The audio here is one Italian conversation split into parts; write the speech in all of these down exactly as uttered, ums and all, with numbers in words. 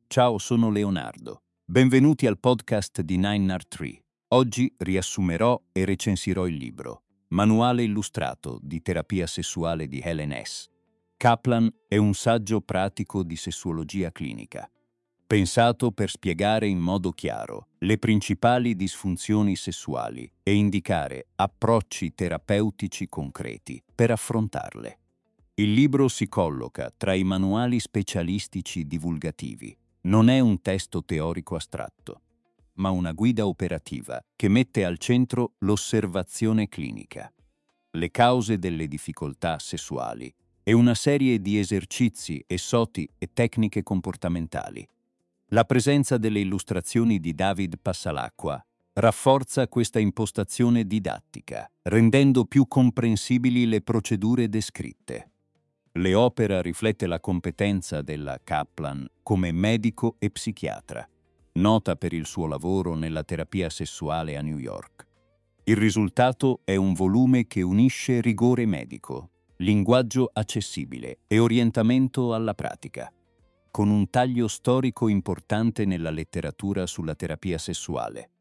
Ciao, sono Leonardo. Benvenuti al podcast di Nine Art Tree. Oggi riassumerò e recensirò il libro Manuale illustrato di terapia sessuale di Helen S. Kaplan è un saggio pratico di sessuologia clinica, pensato per spiegare in modo chiaro le principali disfunzioni sessuali e indicare approcci terapeutici concreti per affrontarle. Il libro si colloca tra i manuali specialistici divulgativi. Non è un testo teorico astratto, ma una guida operativa che mette al centro l'osservazione clinica, le cause delle difficoltà sessuali e una serie di esercizi, essoti e tecniche comportamentali. La presenza delle illustrazioni di David Passalacqua rafforza questa impostazione didattica, rendendo più comprensibili le procedure descritte. L'opera riflette la competenza della Kaplan come medico e psichiatra, nota per il suo lavoro nella terapia sessuale a New York. Il risultato è un volume che unisce rigore medico, linguaggio accessibile e orientamento alla pratica, con un taglio storico importante nella letteratura sulla terapia sessuale.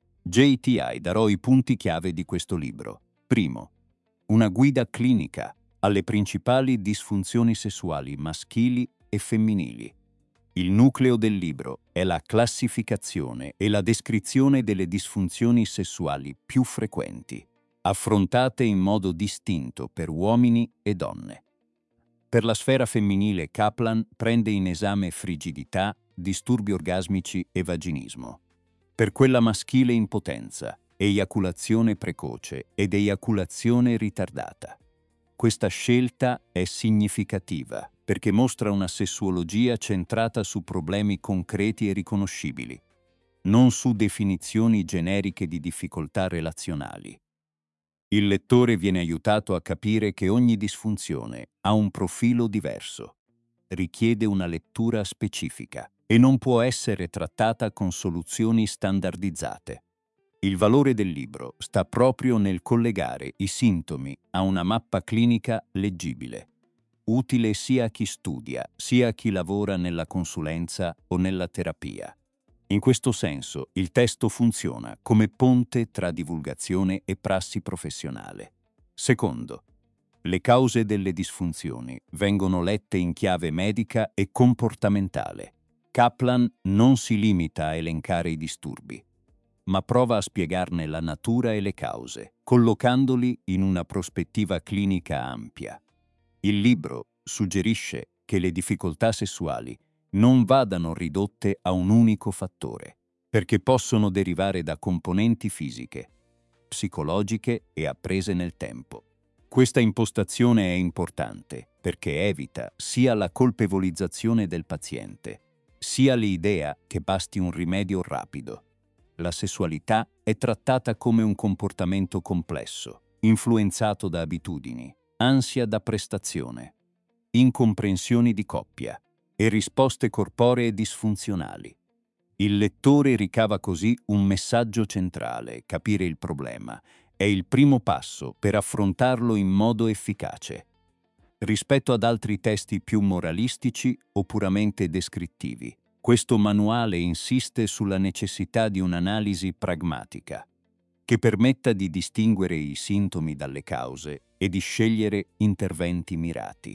J T I darò i punti chiave di questo libro. Primo, una guida clinica alle principali disfunzioni sessuali maschili e femminili. Il nucleo del libro è la classificazione e la descrizione delle disfunzioni sessuali più frequenti, affrontate in modo distinto per uomini e donne. Per la sfera femminile, Kaplan prende in esame frigidità, disturbi orgasmici e vaginismo. Per quella maschile, impotenza, eiaculazione precoce ed eiaculazione ritardata. Questa scelta è significativa perché mostra una sessuologia centrata su problemi concreti e riconoscibili, non su definizioni generiche di difficoltà relazionali. Il lettore viene aiutato a capire che ogni disfunzione ha un profilo diverso, richiede una lettura specifica e non può essere trattata con soluzioni standardizzate. Il valore del libro sta proprio nel collegare i sintomi a una mappa clinica leggibile, utile sia a chi studia, sia a chi lavora nella consulenza o nella terapia. In questo senso, il testo funziona come ponte tra divulgazione e prassi professionale. Secondo, le cause delle disfunzioni vengono lette in chiave medica e comportamentale. Kaplan non si limita a elencare i disturbi, ma prova a spiegarne la natura e le cause, collocandoli in una prospettiva clinica ampia. Il libro suggerisce che le difficoltà sessuali non vadano ridotte a un unico fattore, perché possono derivare da componenti fisiche, psicologiche e apprese nel tempo. Questa impostazione è importante perché evita sia la colpevolizzazione del paziente, sia l'idea che basti un rimedio rapido. La sessualità è trattata come un comportamento complesso, influenzato da abitudini, ansia da prestazione, incomprensioni di coppia e risposte corporee disfunzionali. Il lettore ricava così un messaggio centrale: capire il problema è il primo passo per affrontarlo in modo efficace. Rispetto ad altri testi più moralistici o puramente descrittivi, questo manuale insiste sulla necessità di un'analisi pragmatica, che permetta di distinguere i sintomi dalle cause e di scegliere interventi mirati.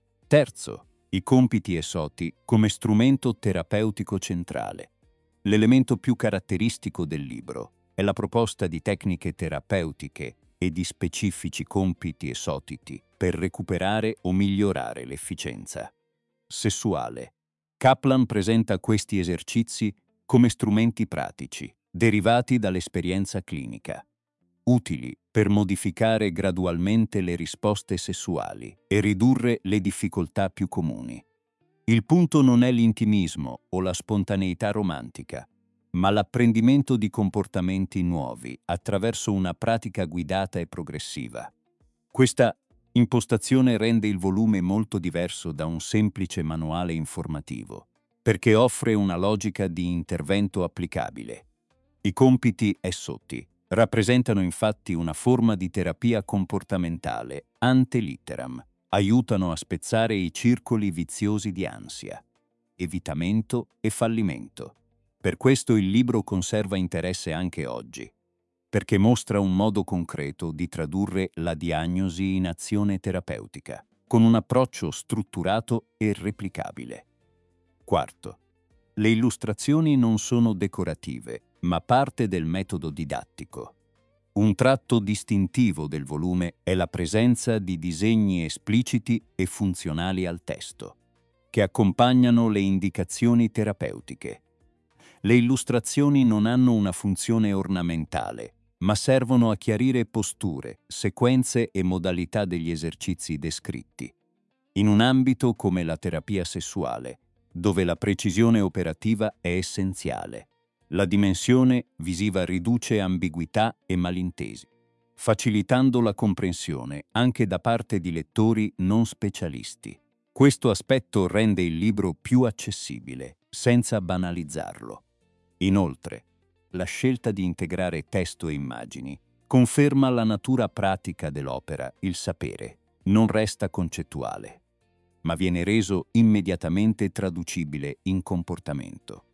Terzo, i compiti e soti come strumento terapeutico centrale. L'elemento più caratteristico del libro è la proposta di tecniche terapeutiche e di specifici compiti e soti per recuperare o migliorare l'efficienza sessuale. Kaplan presenta questi esercizi come strumenti pratici, derivati dall'esperienza clinica, utili per modificare gradualmente le risposte sessuali e ridurre le difficoltà più comuni. Il punto non è l'intimismo o la spontaneità romantica, ma l'apprendimento di comportamenti nuovi attraverso una pratica guidata e progressiva. Questa impostazione rende il volume molto diverso da un semplice manuale informativo, perché offre una logica di intervento applicabile. I compiti e soti rappresentano infatti una forma di terapia comportamentale ante litteram, aiutano a spezzare i circoli viziosi di ansia, evitamento e fallimento. Per questo il libro conserva interesse anche oggi, perché mostra un modo concreto di tradurre la diagnosi in azione terapeutica, con un approccio strutturato e replicabile. Quarto, le illustrazioni non sono decorative, ma parte del metodo didattico. Un tratto distintivo del volume è la presenza di disegni espliciti e funzionali al testo, che accompagnano le indicazioni terapeutiche. Le illustrazioni non hanno una funzione ornamentale, ma servono a chiarire posture, sequenze e modalità degli esercizi descritti. In un ambito come la terapia sessuale, dove la precisione operativa è essenziale, la dimensione visiva riduce ambiguità e malintesi, facilitando la comprensione anche da parte di lettori non specialisti. Questo aspetto rende il libro più accessibile, senza banalizzarlo. Inoltre, la scelta di integrare testo e immagini conferma la natura pratica dell'opera, il sapere non resta concettuale, ma viene reso immediatamente traducibile in comportamento.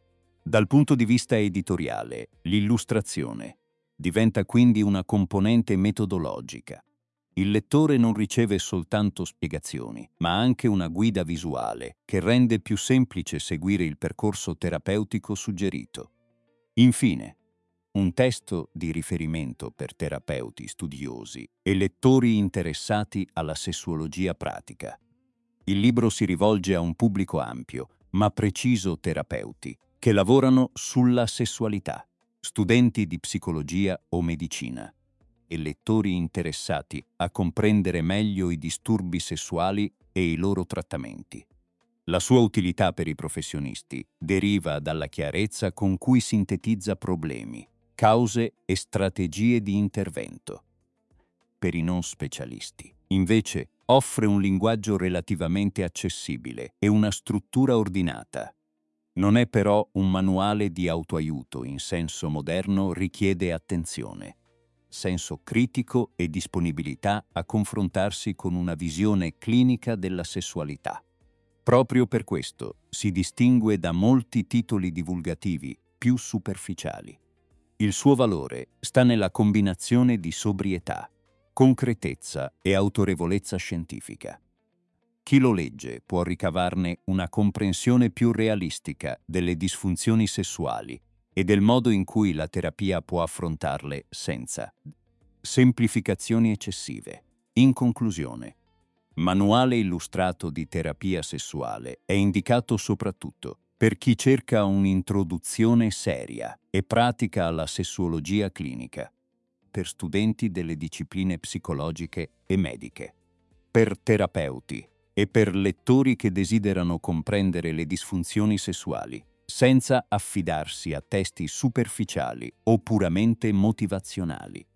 Dal punto di vista editoriale, l'illustrazione diventa quindi una componente metodologica. Il lettore non riceve soltanto spiegazioni, ma anche una guida visuale che rende più semplice seguire il percorso terapeutico suggerito. Infine, un testo di riferimento per terapeuti studiosi e lettori interessati alla sessuologia pratica. Il libro si rivolge a un pubblico ampio, ma preciso terapeuti che lavorano sulla sessualità, studenti di psicologia o medicina, e lettori interessati a comprendere meglio i disturbi sessuali e i loro trattamenti. La sua utilità per i professionisti deriva dalla chiarezza con cui sintetizza problemi, cause e strategie di intervento. Per i non specialisti, invece, offre un linguaggio relativamente accessibile e una struttura ordinata. Non è però un manuale di autoaiuto in senso moderno, richiede attenzione, senso critico e disponibilità a confrontarsi con una visione clinica della sessualità. Proprio per questo si distingue da molti titoli divulgativi più superficiali. Il suo valore sta nella combinazione di sobrietà, concretezza e autorevolezza scientifica. Chi lo legge può ricavarne una comprensione più realistica delle disfunzioni sessuali e del modo in cui la terapia può affrontarle senza semplificazioni eccessive. In conclusione, Manuale illustrato di terapia sessuale è indicato soprattutto per chi cerca un'introduzione seria e pratica alla sessuologia clinica, per studenti delle discipline psicologiche e mediche, per terapeuti e per lettori che desiderano comprendere le disfunzioni sessuali, senza affidarsi a testi superficiali o puramente motivazionali.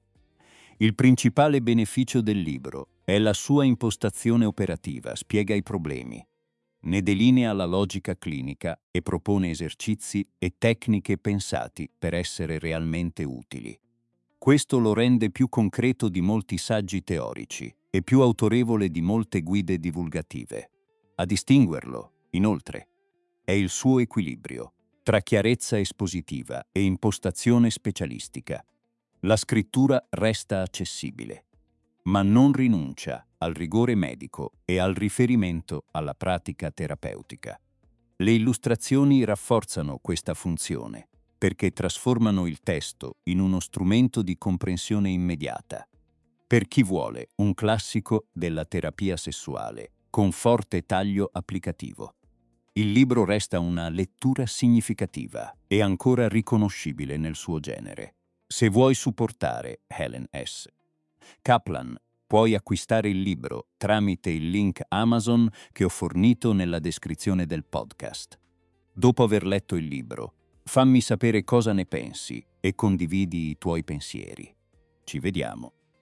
Il principale beneficio del libro è la sua impostazione operativa, spiega i problemi, ne delinea la logica clinica e propone esercizi e tecniche pensati per essere realmente utili. Questo lo rende più concreto di molti saggi teorici e più autorevole di molte guide divulgative. A distinguerlo, inoltre, è il suo equilibrio tra chiarezza espositiva e impostazione specialistica. La scrittura resta accessibile, ma non rinuncia al rigore medico e al riferimento alla pratica terapeutica. Le illustrazioni rafforzano questa funzione perché trasformano il testo in uno strumento di comprensione immediata. Per chi vuole un classico della terapia sessuale con forte taglio applicativo, il libro resta una lettura significativa e ancora riconoscibile nel suo genere. Se vuoi supportare Helen S. Kaplan, puoi acquistare il libro tramite il link Amazon che ho fornito nella descrizione del podcast. Dopo aver letto il libro, fammi sapere cosa ne pensi e condividi i tuoi pensieri. Ci vediamo